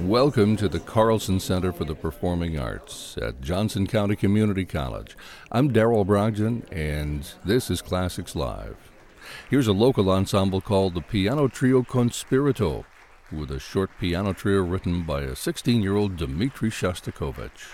Welcome to the Carlson Center for the Performing Arts at Johnson County Community College. I'm Darrell Brogdon, and this is Classics Live. Here's a local ensemble called the Piano Trio Conspirito, with a short piano trio written by a 16-year-old Dmitri Shostakovich.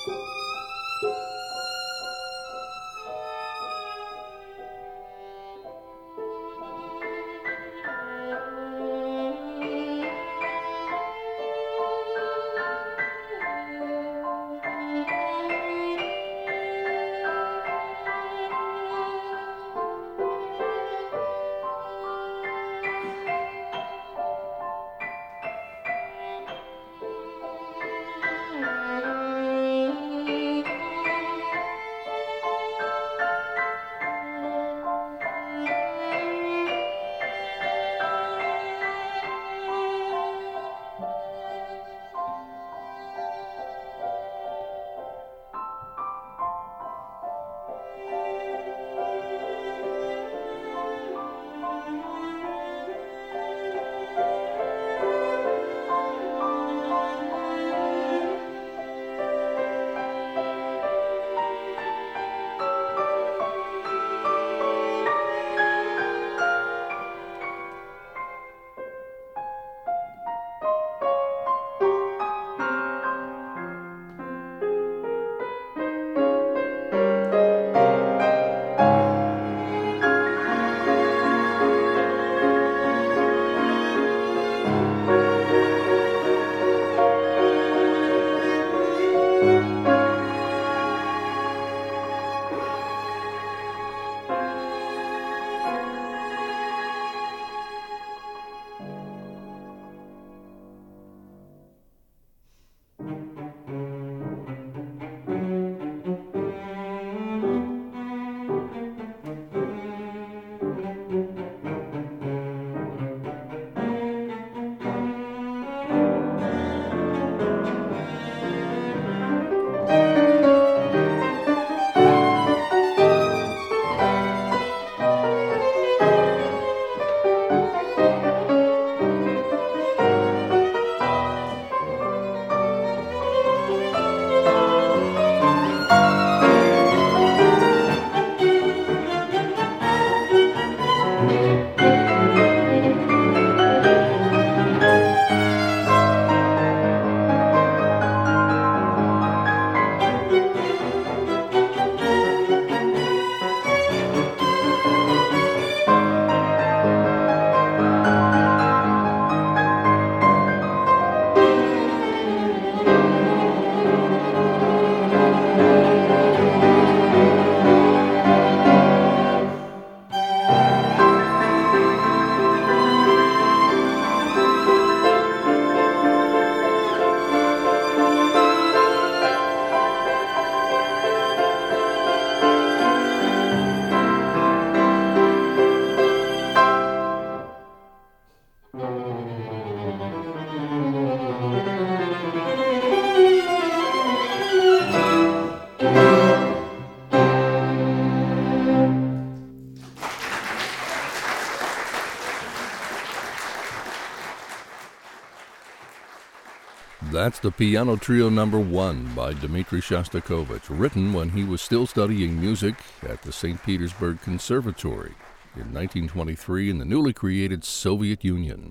That's the Piano Trio No. 1 by Dmitri Shostakovich, written when he was still studying music at the St. Petersburg Conservatory in 1923 in the newly created Soviet Union.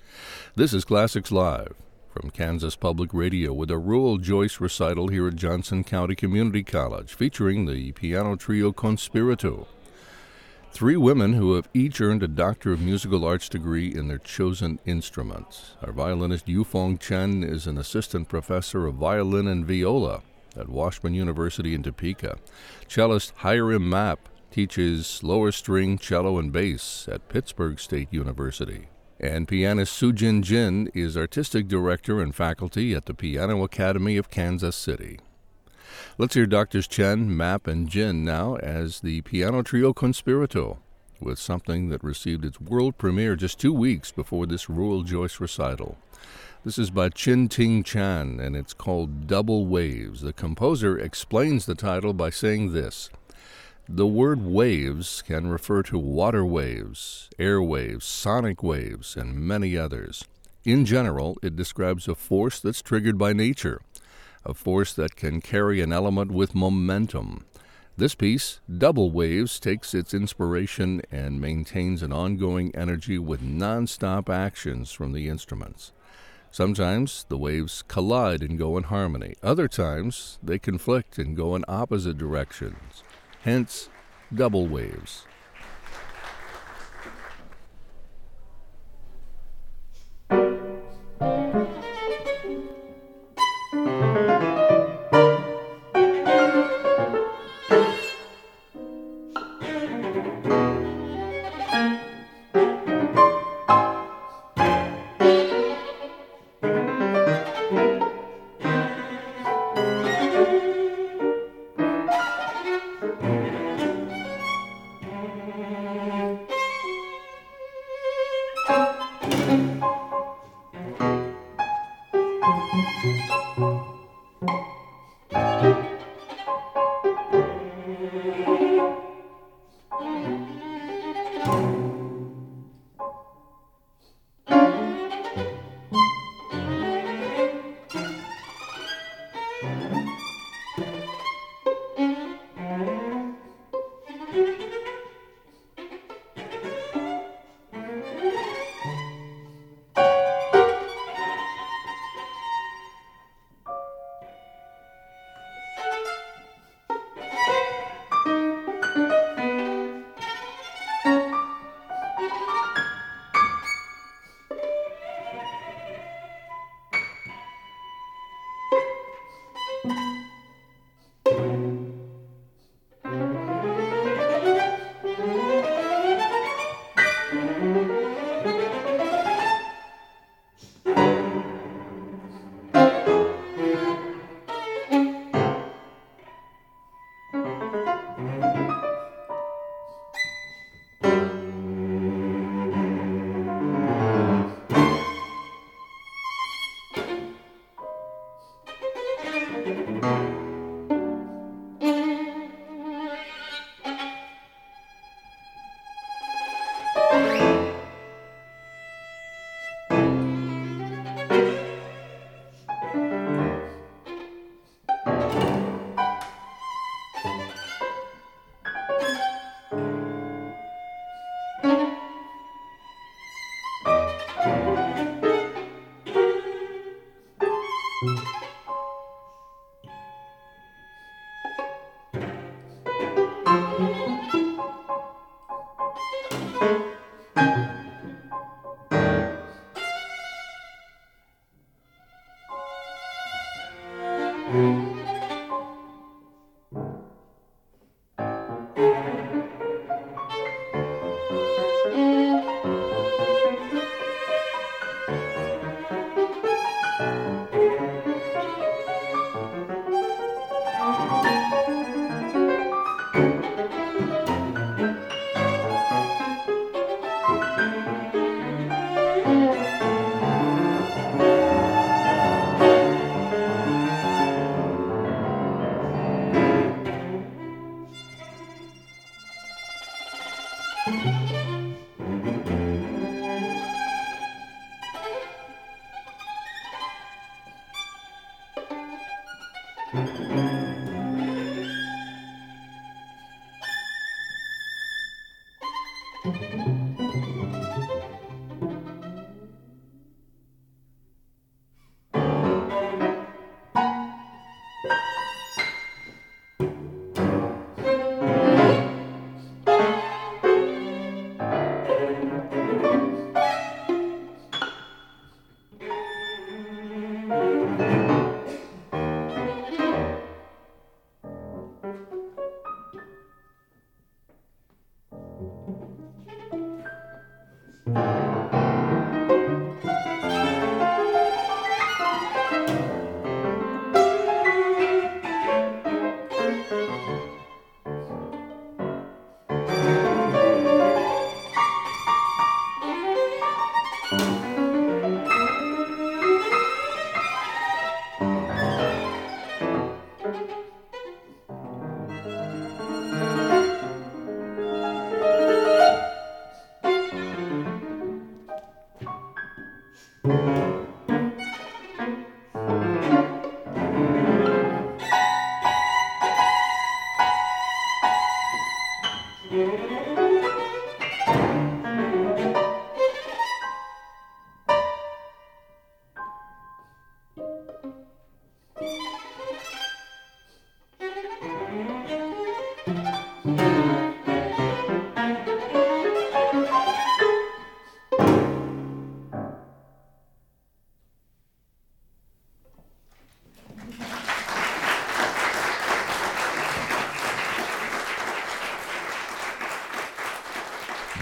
This is Classics Live from Kansas Public Radio with a Rural Joyce recital here at Johnson County Community College featuring the piano trio Conspirito. Three women who have each earned a Doctor of Musical Arts degree in their chosen instruments. Our violinist Yufeng Chen is an assistant professor of violin and viola at Washburn University in Topeka. Cellist Hiram Mapp teaches lower string, cello, and bass at Pittsburgh State University. And pianist Sujin Jin is artistic director and faculty at the Piano Academy of Kansas City. Let's hear Drs. Chen, Mapp, and Jin now as the piano trio Conspirito, with something that received its world premiere just 2 weeks before this Rural Joyce recital. This is by Chin Ting Chan, and it's called Double Waves. The composer explains the title by saying this: the word waves can refer to water waves, air waves, sonic waves, and many others. In general, it describes a force that's triggered by nature, a force that can carry an element with momentum. This piece, Double Waves, takes its inspiration and maintains an ongoing energy with non-stop actions from the instruments. Sometimes the waves collide and go in harmony. Other times they conflict and go in opposite directions. Hence, double waves.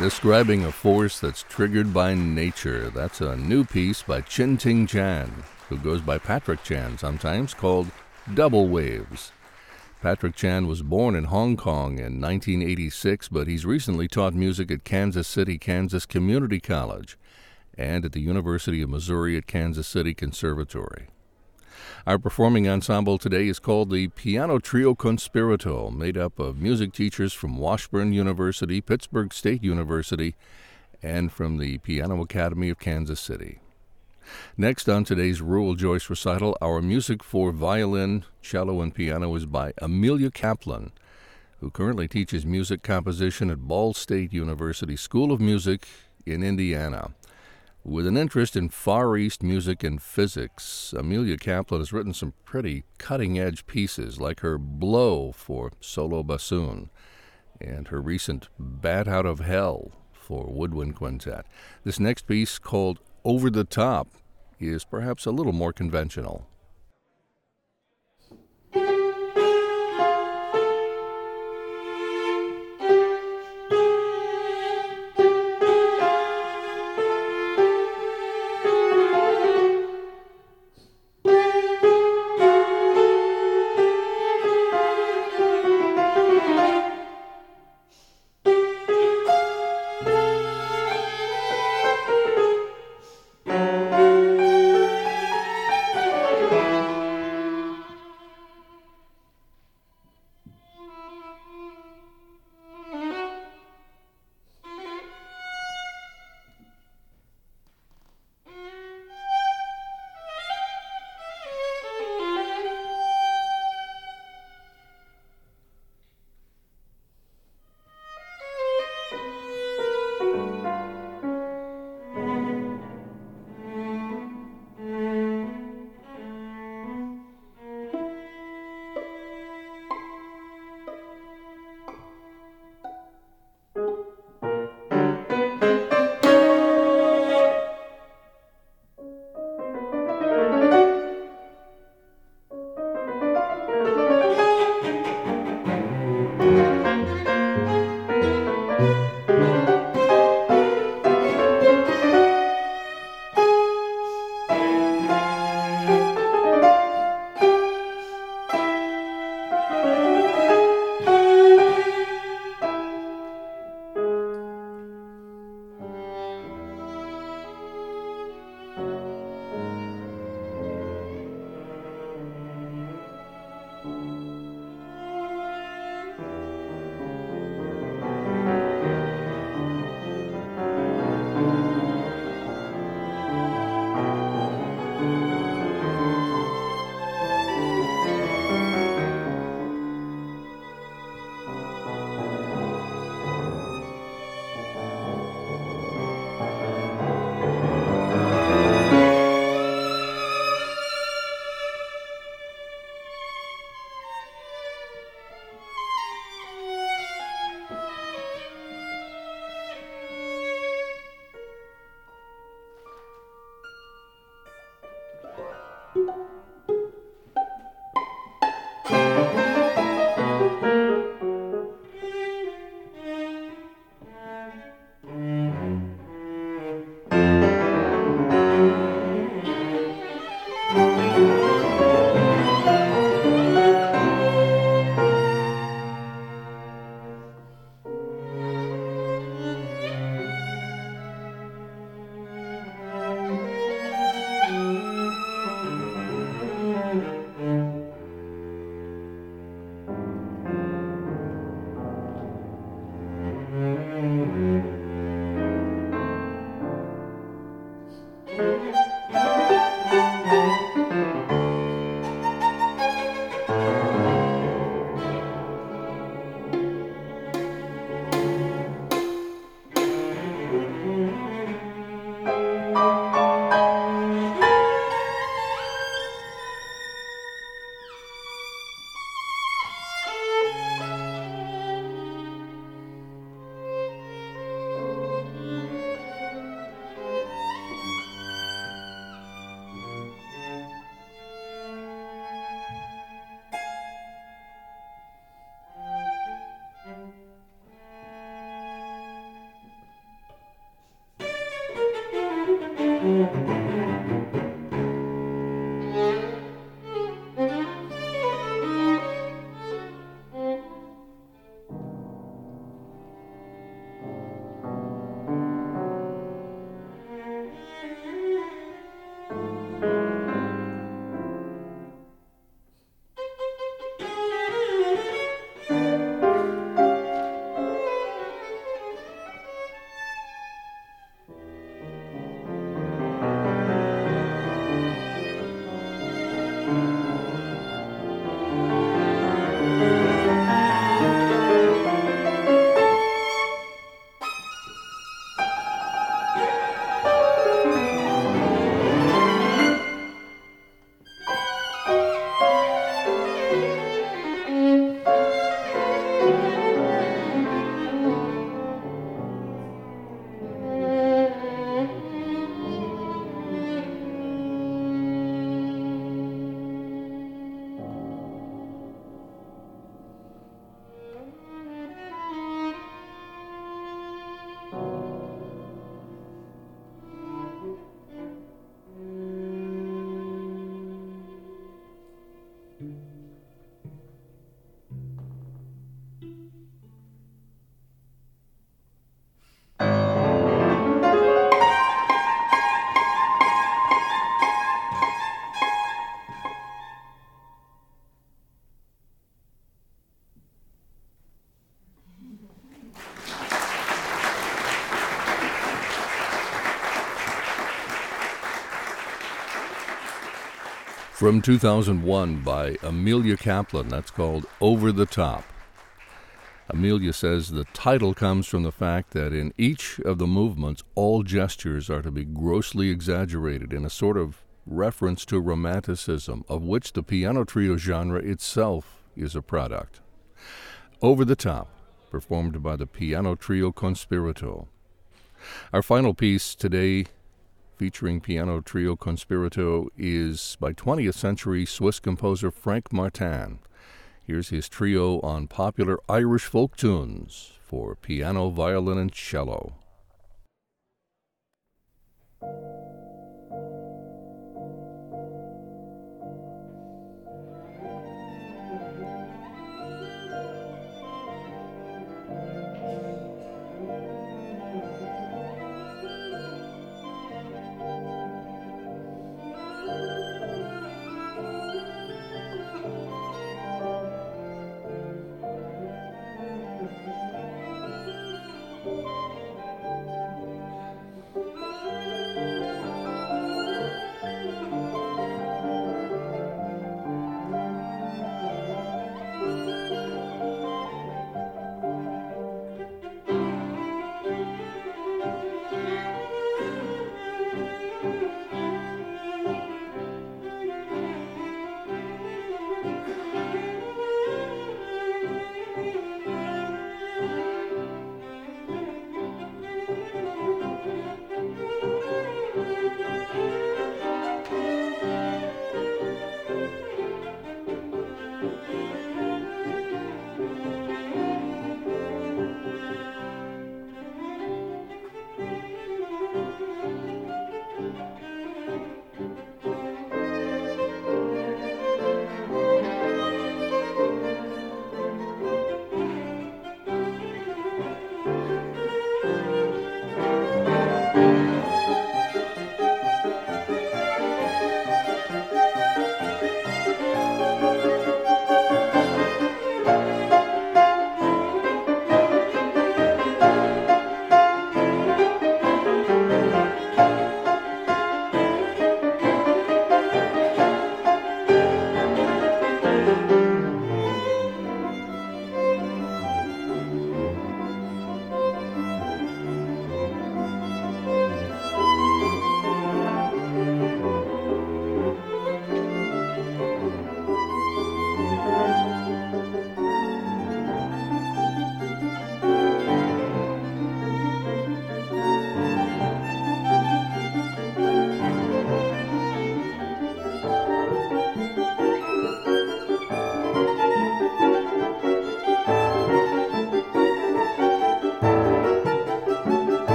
describing a force that's triggered by nature. That's a new piece by Chin Ting Chan, who goes by Patrick Chan sometimes, called Double Waves. Patrick Chan was born in Hong Kong in 1986, but he's recently taught music at Kansas City, Kansas Community College and at the University of Missouri at Kansas City Conservatory. Our performing ensemble today is called the Piano Trio Conspirito, made up of music teachers from Washburn University, Pittsburgh State University, and from the Piano Academy of Kansas City. Next on today's Rural Joyce recital, our music for violin, cello, and piano is by Amelia Kaplan, who currently teaches music composition at Ball State University School of Music in Indiana. With an interest in Far East music and physics, Amelia Kaplan has written some pretty cutting-edge pieces, like her Blow for solo bassoon and her recent Bat Out of Hell for woodwind quintet. This next piece, called Over the Top, is perhaps a little more conventional. From 2001 by Amelia Kaplan, that's called Over the Top. Amelia says the title comes from the fact that in each of the movements, all gestures are to be grossly exaggerated in a sort of reference to romanticism, of which the piano trio genre itself is a product. Over the Top, performed by the piano trio Conspirito. Our final piece today, featuring piano trio Conspirito, is by 20th century Swiss composer Frank Martin. Here's his trio on popular Irish folk tunes for piano, violin, and cello.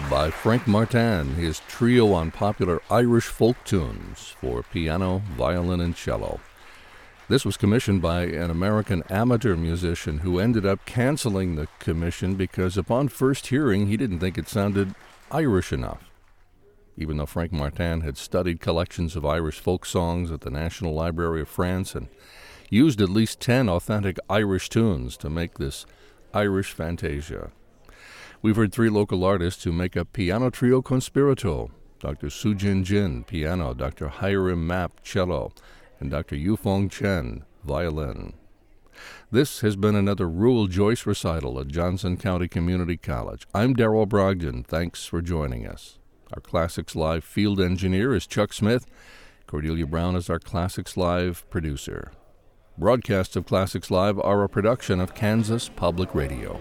by Frank Martin, his trio on popular Irish folk tunes for piano, violin, and cello. This was commissioned by an American amateur musician who ended up canceling the commission because upon first hearing he didn't think it sounded Irish enough. Even though Frank Martin had studied collections of Irish folk songs at the National Library of France and used at least 10 authentic Irish tunes to make this Irish fantasia. We've heard 3 local artists who make up Piano Trio Conspirato: Dr. Sujin Jin, piano, Dr. Hiram Mapp, cello, and Dr. Yufeng Chen, violin. This has been another Ruel Joyce recital at Johnson County Community College. I'm Darrell Brogdon. Thanks for joining us. Our Classics Live field engineer is Chuck Smith. Cordelia Brown is our Classics Live producer. Broadcasts of Classics Live are a production of Kansas Public Radio.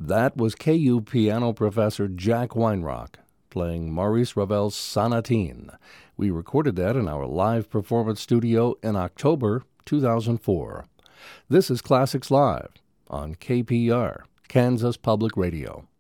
That was KU piano professor Jack Weinrock playing Maurice Ravel's Sonatine. We recorded that in our live performance studio in October 2004. This is Classics Live on KPR, Kansas Public Radio.